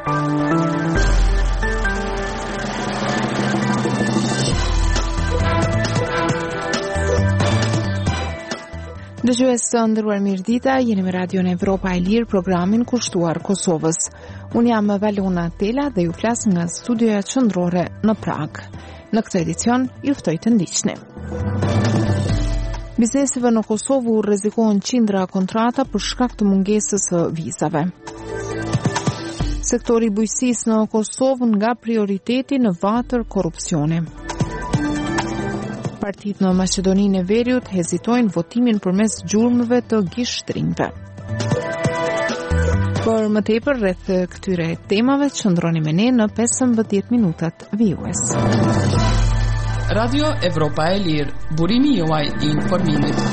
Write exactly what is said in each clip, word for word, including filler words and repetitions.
Dëgjues të nderuar, mirëdita, jeni me Radion Evropa e Lirë, programin kushtuar Kosovës. Unë jam Valona Tela dhe ju flas nga studioja qendrore në Prag. Në këtë edicion ju ftoj të ndiqni. Bizneseve në Kosovë u rrezikohen qindra kontrata për shkak të mungesës së vizave. Sektori i bujqësisë në Kosovë nga prioriteti në vatër korrupsioni. Partitë në Maqedoninë e Veriut hezitojnë votimin përmes gjurmëve të gishtrinjve. Por më tepër rreth këtyre temave qëndroni me ne në pesëmbëdhjetë minutat vijues. Radio Evropa e Lirë, burimi juaj i informimit.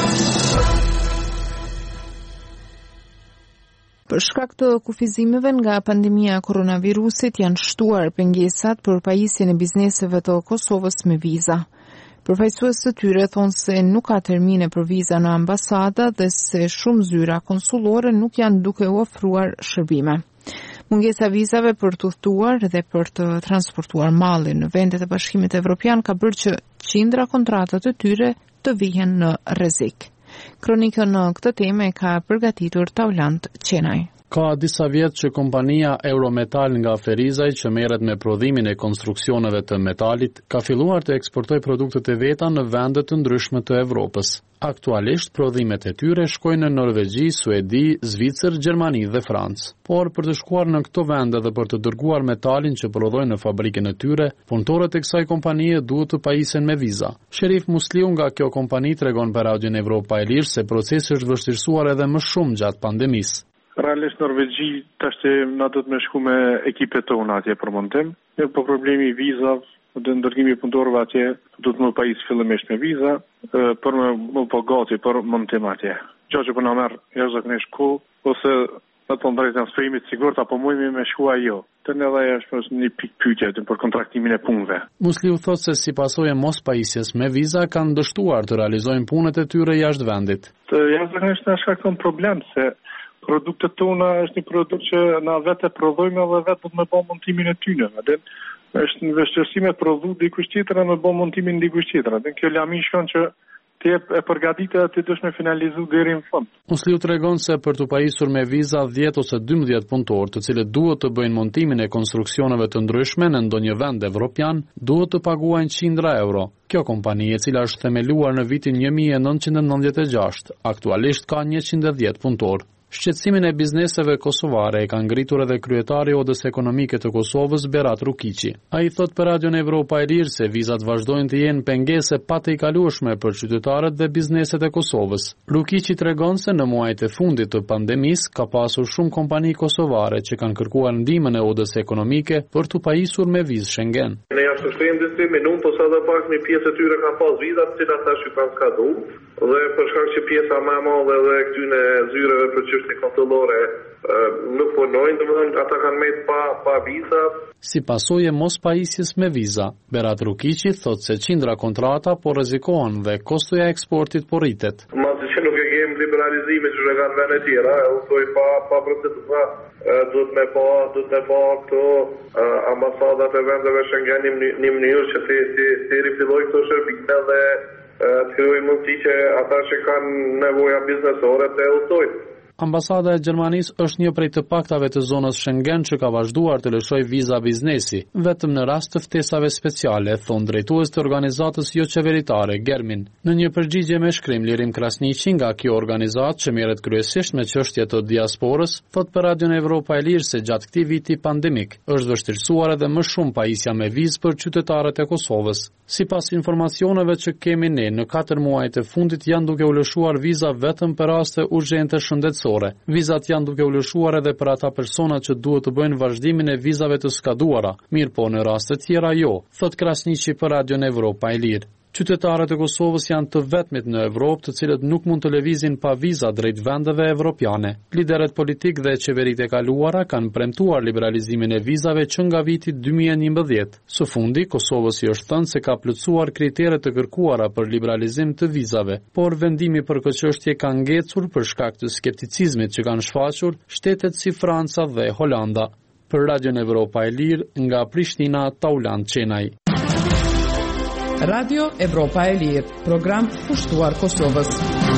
Për shkak të kufizimeve nga pandemia e koronavirusit janë shtuar pengesat për pajisjen e bizneseve të Kosovës me viza. Përfaqësues të tyre thonë se nuk ka termine për viza në ambasada dhe se shumë zyra konsullore nuk janë duke u ofruar shërbime. Mungesa vizave për të udhëtuar dhe për të transportuar mallin në vendet e Bashkimit Evropian ka bërë që qindra kontratat e tyre të vihen në rrezik. Kronikën në këtë temë e ka përgatitur Taulant Qenaj. Ka disa vjet që kompania Eurometal nga Ferizaj, që merret me prodhimin e konstruksioneve të metalit, ka filluar të eksportojë produktet e veta në vende të ndryshme të Evropës. Aktualisht prodhimet e tyre shkojnë në Norvegji, Suedi, Zvicër, Gjermani dhe Francë. Por për të shkuar në këto vende dhe për të dërguar metalin që prodhojnë në fabrikën e tyre, punëtorët e kësaj kompanie duhet të pajisen me viza. Sherif Musliu nga kjo kompani tregon për Radion Evropa e Lirë se procesi është vështirësuar edhe më shumë gjatë pandemisë. Realisht Norvegji tash na do të më shku me ekipet tona atje për montim. Jo po problemi i vizave, dhe ndërgimi i punëtorëve atje, do të më pajis fillimisht me viza, për më, më po gati për montim atje. Gjatë që po na merr jashtëzakonisht kohë, ose në të drejtën e sprimit sigurt apo mujmë me shkua jo. Të në dhe është një pikë pyetje për kontraktimin e punëve. Musliu thotë se si pasojë mos pajisjes me viza kanë dështuar të realizojnë punët e tyre jashtë vendit. Të jashtëzakonisht na shkakton problem se produktet tona është një produkt që na vetë e prodhojmë dhe vetë do të më bëjmë montimin e tyre. Atë është një vështirësi me prodhu dikush tjetër e me bëjmë montimin dikush tjetër. Atë kjo lami shkon që ti e përgatitë ti dush me finalizu deri në fund. Musliu tregon se për të pajisur me viza dhjetë ose dymbëdhjetë punëtorë, të cilët duhet të bëjnë montimin e konstruksioneve të ndryshme në ndonjë vend evropian, duhet të paguajnë qindra euro. Kjo kompani, e cila është themeluar në vitin një mijë e nëntëqind e nëntëdhjetë e gjashtë, aktualisht ka njëqind e dhjetë punëtorë. Shqetësimin e bizneseve kosovare e ka ngritur edhe kryetari i Odës Ekonomike të Kosovës, Berat Rukiqi. Ai thot për Radion Evropa e Lirë se vizat vazhdojnë të jenë pengese pa të kalueshme për qytetarët dhe bizneset e Kosovës. Rukiqi tregon se në muajt e fundit të pandemisë ka pasur shumë kompani kosovare që kanë kërkuar ndihmën e Odës Ekonomike për të pajisur me vizë Schengen. Ne jashtë shtojmë disi minut ose edhe pak një pjesë e tyre kanë pas vizat, të cilat tash i kanë skadu, dhe për shkak që pjesa më e madhe dhe këtyne zyreve për çështje kontrollore nuk punojnë, domethënë ata kanë marrë pa pa viza. Si pasojë mos pajisjes me viza, Berat Rukiqi thotë se qindra kontrata po rrezikohen dhe kostoja e eksportit po rritet. Masi që nuk e kemi liberalizimin që kanë vende të tjera, usoj pa pa procedura, duhet me pa, duhet me pa këto ambasadat e vendeve Schengen në mënyrë që të të rifillojë këto shërbime dhe të krijojë mundësi që ata që kanë nevoja biznesore të udhtojnë. Ambasada e Gjermanisë është një prej të paktave të zonës Schengen që ka vazhduar të lëshojë viza biznesi, vetëm në rast të ftesave speciale, thon drejtues të organizatës jo qeveritare Germin. Në një përgjigje me shkrim, Lirim Krasniqi nga kjo organizatë që merret kryesisht me çështje të diasporës, thot për Radion Evropa e Lirë se gjatë këtij viti pandemik është vështirësuar edhe më shumë pajisja me vizë për qytetarët e Kosovës. Sipas informacioneve që kemi ne, në katër muajt e fundit janë duke u lëshuar viza vetëm për raste urgjente shëndetësore. Vizat janë duke u lëshuar edhe për ata persona që duhet të bëjnë vazhdimin e vizave të skaduara, mirë po në raste tjera jo, thot Krasniqi për Radion Evropa e Lirë. Qytetarët e Kosovës janë të vetmit në Evropë të cilët nuk mund të lëvizin pa viza drejt vendeve evropiane. Liderët politik dhe qeveritë e kaluara kanë premtuar liberalizimin e vizave që nga viti dy mijë e njëmbëdhjetë. Së fundi, Kosovës i është thënë se ka plotësuar kriteret të kërkuara për liberalizim të vizave, por vendimi për këtë çështje ka ngecur për shkak të skepticizmit që kanë shfaqur shtetet si Franca dhe Holanda. Për Radion Evropa e Lirë, nga Prishtina, Taulant Qenaj. Radio Evropa e Lirë, program pushtuar Kosovës.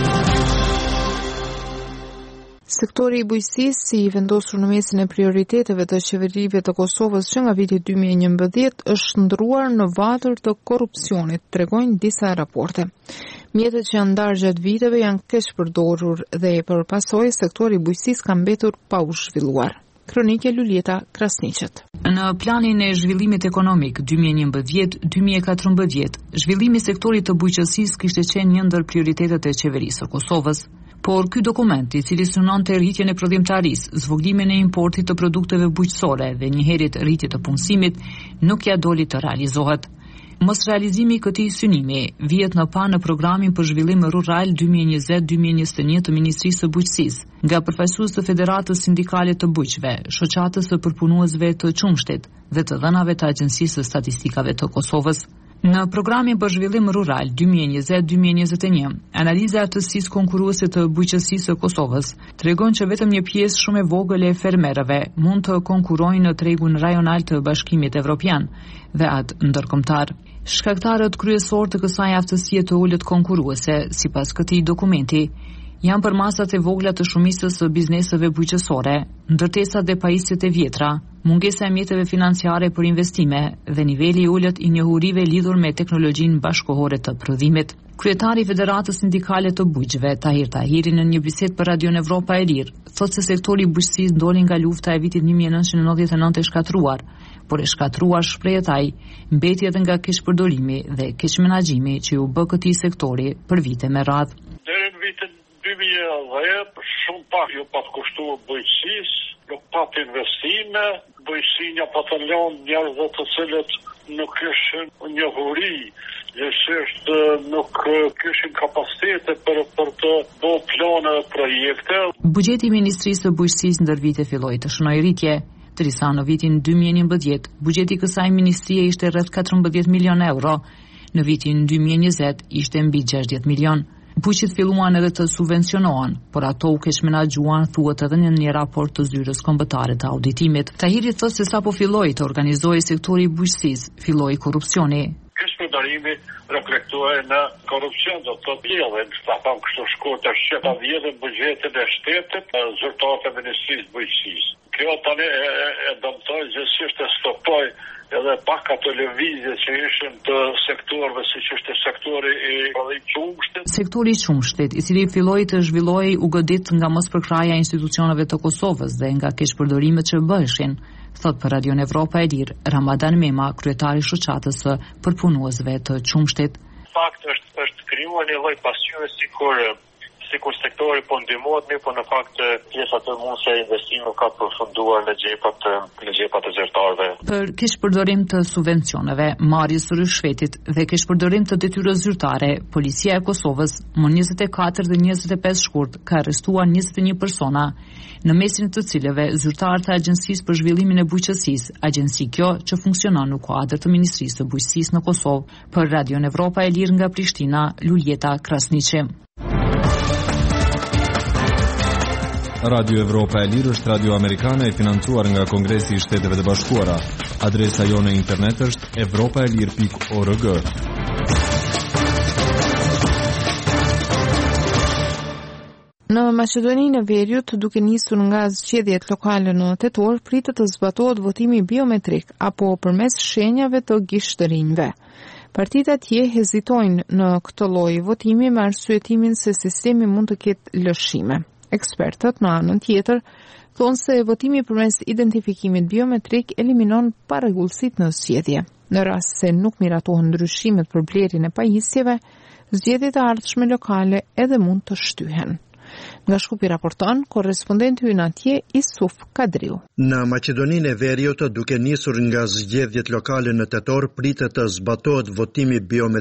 Sektori i bujqësisë, si i vendosur në mesin e prioriteteve të qeverive të Kosovës që nga viti dy mijë e njëmbëdhjetë, është ndruar në vatër të korrupsionit, tregojnë disa raporte. Mjetet që janë ndarë gjatë viteve janë keq përdorur dhe për pasojë sektori i bujqësisë ka mbetur pa u zhvilluar. Kronike Luljeta Krasniqet. Në planin e zhvillimit ekonomik dy mijë e njëmbëdhjetë dy mijë e katërmbëdhjetë, zhvillimi i sektorit të bujqësisë kishte qenë një ndër prioritetet e qeverisë së Kosovës. Por ky dokument, i cili synonte rritjen e prodhimtarisë, zvogëlimin e importit të produkteve bujqësore dhe njëherët rritje të punësimit, nuk ja doli të realizohet. Mos realizimi i këtij synimi vihet në pa në programin për zhvillim rural dy mijë e njëzet dy mijë e njëzet e një të Ministrisë së Bujqësisë, nga përfaqësues të Federatës Sindikale të Bujqëve, Shoqatës së Përpunuesve të Qumshtit dhe të dhënave të Agjencisë së Statistikave të Kosovës. Në programin për zhvillim rural dy mijë e njëzet dy mijë e njëzet e një, analiza e aftësisë konkurruese të bujqësisë së Kosovës tregon që vetëm një pjesë shumë e vogël e fermerëve mund të konkurrojnë në tregun rajonal të Bashkimit Evropian dhe atë ndërkombëtar. Shkaktarët kryesor të kësaj aftësie të ulët konkurruese, sipas këtij dokumenti, janë për masat e vogla të shumicës së bizneseve bujqësore, ndërtesat dhe pajisjet e vjetra, mungesa e mjeteve financiare për investime dhe niveli i ulët i njohurive lidhur me teknologjinë bashkëkohore të prodhimit. Kryetari i Federatës Sindikale të Bujqëve, Tahir Tahiri, në një bisedë për Radion Evropa e Lirë, thotë se sektori i bujqësisë ndoli nga lufta e vitit një mijë e nëntëqind e nëntëdhjetë e nëntë e shkatruar, por e shkatruar, shprehet ai, mbeti edhe nga keqpërdorimi dhe keqmenaxhimi që u bë këtij sektori për vite me radhë. Deri në vitin dy mijë e dhjetë, shumë pak ju pat kushtuar bujqësisë, nuk pat investime, bujqësia pa të lënë njerëzve të cilët nuk kishin njohuri, gjithsesi nuk kishin kapacitete për për të bërë plane dhe projekte. Buxheti i Ministrisë së Bujqësisë ndër vite filloi të shënojë rritje, ndërsa në vitin dy mijë e njëmbëdhjetë buxheti i kësaj ministrie ishte rreth katërmbëdhjetë milion euro, në vitin dy mijë e njëzet ishte mbi gjashtëdhjetë milion. Bujqet filluan edhe të subvencionohen, por ato u keqmenaxhuan, thuhet edhe në një raport të zyrës kombëtare të auditimit. Tahiri thotë se sapo filloi të organizohej sektori i bujqësisë, filloi korrupsioni. Keqpërdorimi reflektohej në korrupsion, do të thotë, sa tham kështu shkurt, është që ta vjedhën buxhetin e shtetit, zyrtarët e Ministrisë së Bujqësisë. Kjo tani e, e, e dëmtoi gjithsesi të stopoj edhe pak ato lëvizje që ishin të sektorëve, siç është sektori i Qumshtit. Sektori i Qumshtit, i cili filloi të zhvillohej u godit nga mosprkrahja e institucioneve të Kosovës dhe nga keqpërdorimet që bëheshin, thot për Radion Evropa e Lirë Ramadan Mema, kryetari i shoqatës së përpunuesve të Qumshtit. Fakt është është krijuar një lloj pasqyrë sikur sikur sektori po ndihmohet, mirë, po në fakt pjesa të mundshme e investimit ka përfunduar në xhepat në xhepat e zyrtarëve. Për keqpërdorim të subvencioneve, marrjes së rishfetit dhe keqpërdorim të detyrës zyrtare, Policia e Kosovës më njëzet e katër dhe njëzet e pesë shkurt ka arrestuar njëzet e një persona, në mesin të cilëve zyrtarë të Agjencisë për Zhvillimin e Bujqësisë, agjenci kjo që funksionon në kuadër të Ministrisë së Bujqësisë në Kosovë. Për Radion Evropa e Lirë nga Prishtina, Luljeta Krasniqe. Radio Evropa e Lirë është radio amerikane e financuar nga Kongresi i Shteteve të Bashkuara. Adresa jone internet është evropaelir pikë org. Në Maqedoninë e Veriut, duke nisur nga zgjedhjet lokale në tetor, pritet të zbatohet votimi biometrik apo përmes shenjave të gishtërinjve. Partitë atje hezitojnë në këtë lloj votimi me arsyetimin se sistemi mund të ketë lëshime. Ekspertët në anën tjetër thonë se votimi përmes identifikimit biometrik eliminon parregullësitë në zgjedhje. Në rast se nuk miratohen ndryshimet për blerjen e pajisjeve, zgjedhjet e ardhshme lokale edhe mund të shtyhen. Nga Shkupi raporton korrespondenti ynë atje Isuf Kadriu. Në Maqedoninë e Veriut, duke nisur nga zgjedhjet lokale në tetor, pritet të zbatohet votimi biometrik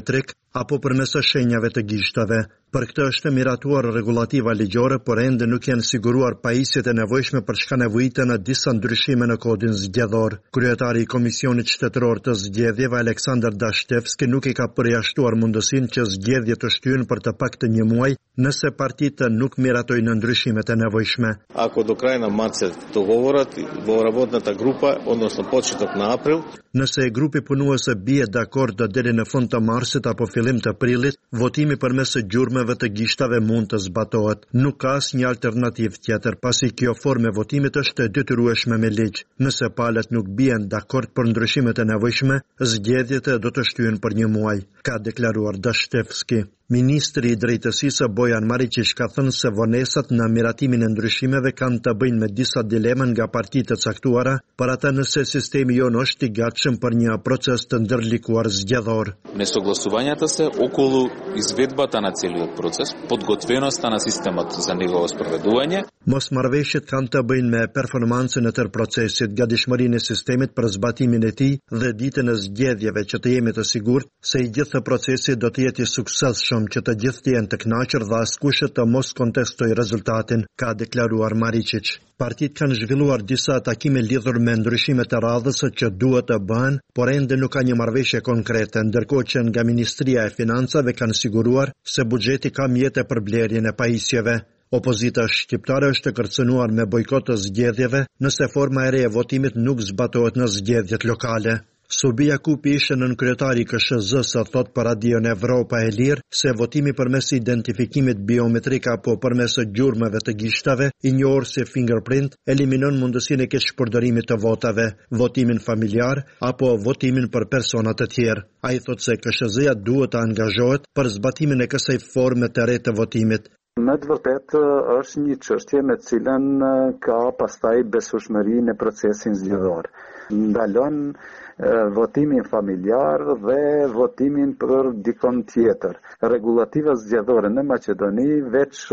apo përmes shenjave të gishtave. Për këtë është miratuar rregullativa ligjore, por ende nuk janë siguruar pajisjet e nevojshme për çka nevojiten në disa ndryshime në kodin zgjedhor. Kryetari i Komisionit Shtetëror të Zgjedhjeve, Aleksandar Dashtevski, nuk i ka përjashtuar mundësinë që zgjedhjet të shtyhen për të paktën një muaj nëse partitë nuk miratojnë ndryshimet e nevojshme. Ако до края на март договорат во работната група, односно почеток на април, nëse grupi punuese bie dakord të deri në fund të marsit apo fillim të prillit, votimi përmes së gjurmëve të gishtave mund të zbatohet. Nuk ka asnjë alternativë tjetër, pasi kjo formë e votimit është e detyrueshme me ligj. Nëse palët nuk bien dakord për ndryshimet e nevojshme, zgjedhjet do të shtyhen për një muaj, ka deklaruar Dashtevski. Ministri i Drejtësisë Bojan Maričić ka thënë se vonesat në miratimin e ndryshimeve kanë të bëjnë me disa dilema nga partitë të caktuara, për ata nëse sistemi jonë është i gatshëm për një proces të ndërlikuar zgjedhor. Несогласувањата се околу изведбата на целиот процес, подготвеноста на системот за негово спроведување. Mosmarrveshjet kanë të bëjnë me performancën e tërë procesit, gatishmërinë e sistemit për zbatimin e tij dhe ditën e zgjedhjeve që të jemi të sigurt se i gjithë procesi do të jetë i suksesshëm, që të gjithë të jenë të kënaqur dhe askush të mos kontestojë rezultatin, ka deklaruar Maričić. Partitë kanë zhvilluar disa takime lidhur me ndryshimet e radhës që duhet të bëhen, por ende nuk ka një marrëveshje konkrete, ndërkohë që nga Ministria e Financave kanë siguruar se buxheti ka mjete për blerjen e pajisjeve. Opozita shqiptare është kërcënuar me bojkot të zgjedhjeve nëse forma e re e votimit nuk zbatohet në zgjedhjet lokale. Subi Jakupi ishte nënkryetari i K S Z-së thot për Radion Evropa e Lirë se votimi përmes identifikimit biometrik apo përmes gjurmëve të gishtave, i njohur si fingerprint, eliminon mundësinë e keqpërdorimit të votave, votimin familjar apo votimin për persona të tjerë. Ai thot se K S Z-ja duhet të angazhohet për zbatimin e kësaj forme të re të votimit. Në të vërtetë është një çështje me cilën ka pastaj besueshmëri në procesin zgjedhor. Ndalon votimin familjar dhe votimin për dikon tjetër. Rregullativa zgjedhore në Maqedoni veç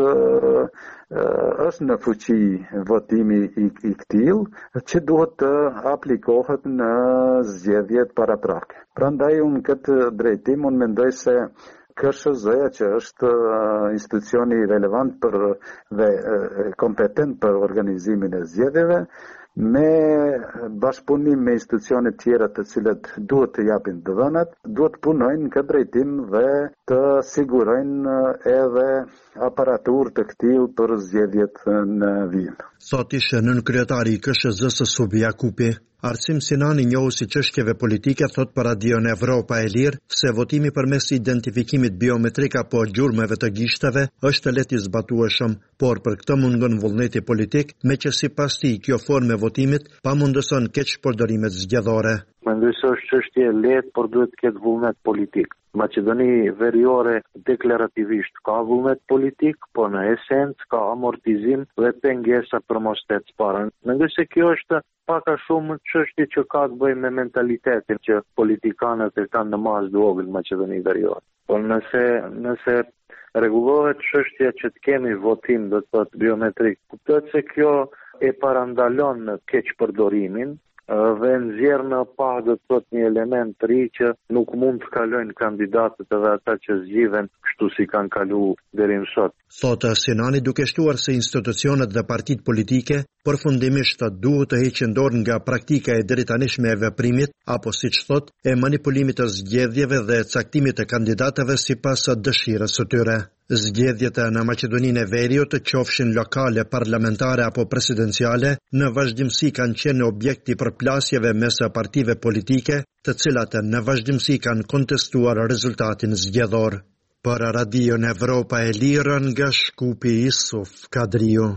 është në fuqi votimi i, i këtill që duhet të aplikohet në zgjedhjet paraprake. Prandaj unë këtë drejtim unë mendoj se K S Z-ja që është institucioni relevant për dhe kompetent për organizimin e zgjedhjeve, me bashkëpunim me institucione tjera të cilët duhet të japin të dhënat, duhet të punojnë këtë drejtim dhe të sigurojnë edhe aparatur të këtill për zgjedhjet në vijim. Thot ishte nënkryetari i K S Z-së Subi Jakupi. Arsim Sinani, njohu si çështjeve politike, thot për Radion Evropa e Lirë se votimi përmes identifikimit biometrik apo gjurmëve të gishtave është lehtë i zbatueshëm, por për këtë mungon vullneti politik, me që sipas tij kjo formë e votimit pamundëson keqpërdorimet zgjedhore. Mendoj se është çështje e lehtë, por duhet të ketë vullnet politik. Maqedoni Veriore deklarativisht ka vullnet politik, por në esencë ka amortizim dhe pengesa për mos të ecparën. Mendoj se kjo është pak a shumë çështje që ka të bëjë me mentalitetin që politikanët e kanë në masë të vogël Maqedoni Veriore. Por nëse nëse rregullohet çështja që të kemi votim do të thotë biometrik, kuptohet se kjo e parandalon në keqpërdorimin dhe nxjerr në pa do të thotë një element të ri që nuk mund të kalojnë kandidatët edhe ata që zgjidhen kështu si kanë kalu deri më sot. Thotë Sinani, duke shtuar se institucionet dhe partitë politike përfundimisht duhet të heqin dorë nga praktika e drejtanishme e veprimit apo siç thot e manipulimit të zgjedhjeve dhe caktimit të kandidatëve sipas dëshirës së tyre. Zgjedhjet në Maqedoninë e Veriut, qofshin lokale, parlamentare apo presidenciale, në vazhdimsi kanë qenë objekti përplasjeve mes partive politike, të cilat në vazhdimsi kanë kontestuar rezultatin zgjedhor. Për Radion Evropa e Lirë nga Shkupi Isuf Kadriu.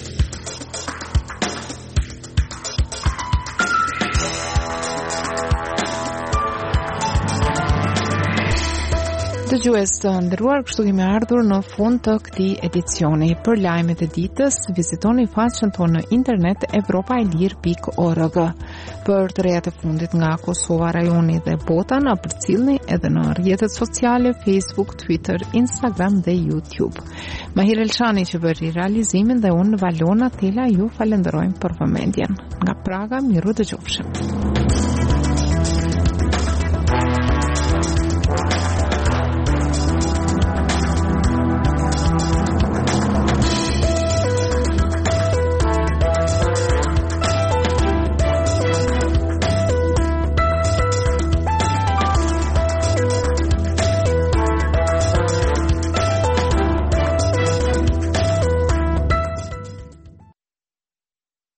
Dëgjues të nderuar, kështu kemi ardhur në fund të këtij edicioni. Për lajmet e ditës, vizitoni faqen tonë në internet evropa e lirë pikë org. Për të rejat e fundit nga Kosova, rajoni dhe bota, na përcillni edhe në rrjetet sociale Facebook, Twitter, Instagram dhe YouTube. Mahir Elçani që bëri realizimin dhe unë Valona Tela ju falenderojmë për vëmendjen. Nga Praga, miru dëgjofshim.